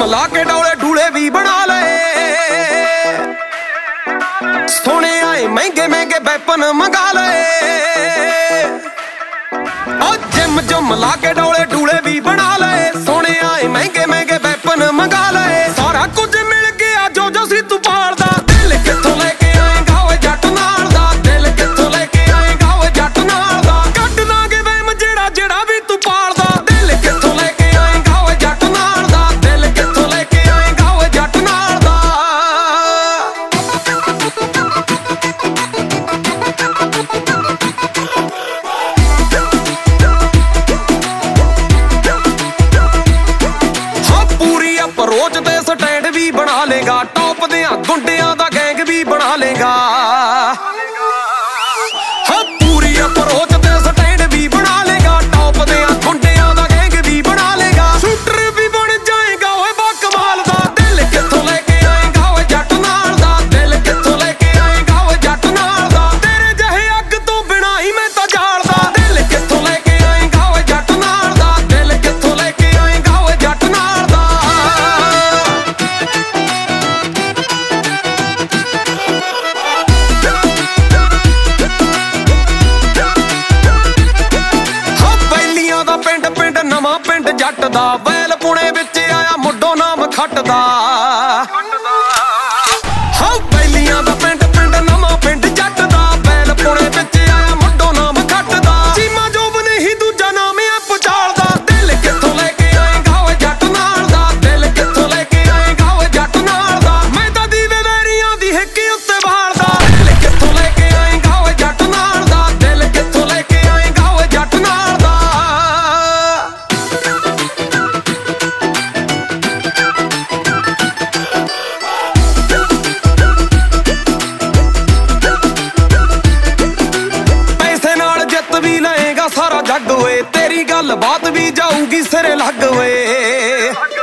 ਜੁਮ ਲਾ ਕੇ ਡੌਲੇ ਡੂਲੇ ਵੀ ਬਣਾ ਲਏ। ਸੋਹਣੇ ਆਏ ਮਹਿੰਗੇ ਮਹਿੰਗੇ ਵੈਪਨ ਮੰਗਾ ਲਏ। ਉਹ ਜਿਮ ਜੁਮ ਲਾ ਕੇ ਡੌਲੇ ਡੂਲੇ ਵੀ ਬਣਾ ਲਏ। ਸੋਹਣੇ ਆਏ ਮਹਿੰਗੇ ਮਹਿੰਗੇ ਵੈਪਨ ਮੰਗਾ ਲਏ। ਸਾਰਾ ਕੁਝ ਮਿਲ ਗਿਆ ਜੋ ਜੋ ਸੀ ਤੂੰ ਪਾਲਦਾ। ਦਿਲ ਕਿੱਥੋਂ ਲੈ ਕੇ ਆਏਗਾ ਓਏ ਜੱਟ ਨਾਲ ਦਾ। ਦਿਲ ਕਿੱਥੋਂ ਲੈ ਕੇ ਆਏਗਾ ਓਏ ਜੱਟ ਨਾਲ ਦਾ। ਕੱਢ ਦਾਂਗੇ ਵਹਿਮ ਜਿਹੜਾ ਜਿਹੜਾ ਵੀ ਤੂੰ ਪਾਲਦਾ। ਦਿਲ ਕਿੱਥੋਂ ਲੈ ਕੇ ਆਏਗਾ ਓਏ ਜੱਟ ਨਾਲ ਦਾ। ਦਿਲ ਕਿੱਥੋਂ ਲੈ ਕੇ ਆਏਗਾ ਓਏ ਜੱਟ ਨਾਲ ਦਾ। ਹਾਂ ਪੂਰੀ ਅਪਰੋਚ ਤੇ ਸਟੈਂਡ ਵੀ ਬਣਾ ਲੇਗਾ। ਟੌਪ ਦੇ ਗੁੰਡਿਆਂ ਦਾ ਗੈਂਗ ਵੀ ਬਣਾ ਲੇਗਾ। ਹਾਂ ਪੂਰੀ ਅਪਰੋਚ ਤੇ ਸਟੈਂਡ ਵੀ ਬਣਾ ਲੇਗਾ। ਟੌਪ ਦੇ ਗੁੰਡਿਆਂ ਦਾ ਗੈਂਗ ਵੀ ਬਣਾ ਲੇਗਾ। ਸ਼ੂਟਰ ਵੀ ਬਣ ਜਾਏਗਾ ਓਏ ਬਾ ਕਮਾਲ ਦਾ। ਦਿਲ ਕਿੱਥੋਂ ਲੈ ਕੇ ਆਏਗਾ ਓਏ ਜੱਟ ਨਾਲ ਦਾ। ਦਿਲ ਕਿੱਥੋਂ ਲੈ ਕੇ ਆਏਗਾ ਓਏ ਜੱਟ ਨਾਲ ਦਾ। ਤੇਰੇ ਜਿਹੇ ਅੱਗ ਤੋਂ ਬਿਨਾਂ ਹੀ ਮੈਂ ਤਾਂ ਜਾਲਦਾ। ਦਿਲ ਕਿੱਥੋਂ ਲੈ ਕੇ ਆਏਗਾ ਓਏ ਜੱਟ ਨਾਲ ਦਾ। ਦਿਲ ਕਿੱਥੋਂ ਲੈ ਕੇ ਆਏਗਾ ਓਏ ਜੱਟ ਨਾਲ ਦਾ। ਹਾਂ ਬੈਲੀਆਂ ਦਾ ਪਿੰਡ ਪਿੰਡ ਨਵਾਂ ਪਿੰਡ ਜੱਟ ਦਾ। ਵੈਲ ਪੁਣੇ ਵਿੱਚ ਆਇਆ ਮੁੱਢੋਂ ਨਾਮ ਖੱਟ ਦਾ। ਹਾਂ ਬੈਲੀਆਂ ਦਾ ਪਿੰਡ ਪਿੰਡ ਨਵਾਂ ਪਿੰਡ ਜੱਟ ਦਾ। ਵੈਲ ਪੁਣੇ ਵਿੱਚ ਆਇਆ ਮੁੱਢੋਂ ਨਾਮ ਖੱਟ ਦਾ। ਚੀਮਾ ਜੋਬ ਨਹੀਂ ਦੂਜਾ ਨਾਮ ਆ ਪਚਾਲਦਾ। ਦਿਲ ਕਿੱਥੋਂ ਲੈ ਕੇ ਆਏਗਾ ਓਏ ਜੱਟ ਨਾਲ ਦਾ। ਦਿਲ ਕਿੱਥੋਂ ਲੈ ਕੇ ਆਏਗਾ ਓਏ ਜੱਟ ਨਾਲ ਦਾ। ਮੈਂ ਤਾਂ ਦੀਵੇ ਵੈਰੀਆਂ ਦੀ ਹਿੱਕ ਉੱਤੇ ਬਾਲਦਾ। ਦਿਲ ਕਿੱਥੋਂ ਲੈ ਕੇ ਆਏਗਾ ਓਏ ਜੱਟ ਨਾਲ ਦਾ। ਦਿਲ ਕਿੱਥੋਂ ਲੈ ਕੇ ਆਏਗਾ ਓਏ ਜੱਟ ਨਾਲ ਦਾ। ਪੈਸੇ ਨਾਲ ਜਿੱਤ ਵੀ ਲਏਗਾ ਸਾਰਾ ਜੱਗ ਓਏ। ਤੇਰੀ ਗੱਲ ਬਾਤ ਵੀ ਜਾਊਗੀ ਸਿਰੇ ਲੱਗ ਓਏ।